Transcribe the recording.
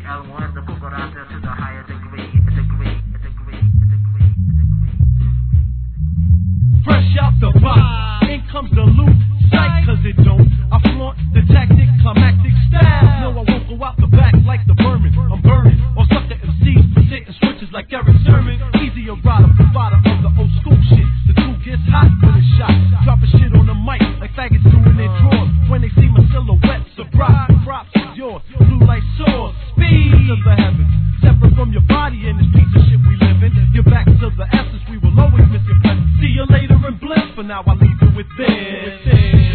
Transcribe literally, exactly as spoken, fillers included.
L one, the Bugarata to the higher degree, a degree, a degree, a degree, a degree. Fresh out the box, in comes the loot, sight, cause it don't. I flaunt the tactic, climactic style. No, I won't go out the back like the vermin. I'm burning, or sucker M Cs, hitting switches like Eric Sermon. Easier rider, provider of the old school shit. The two gets hot when it's shot, dropping shit on the mic like faggots doing their drawers. When they see my silhouette, surprise, props is yours. Blue light soars, speed to the heavens. Separate from your body and this piece of shit we live in. You're back to the essence, we will always miss your presence. See you later in bliss, for now I leave you with this.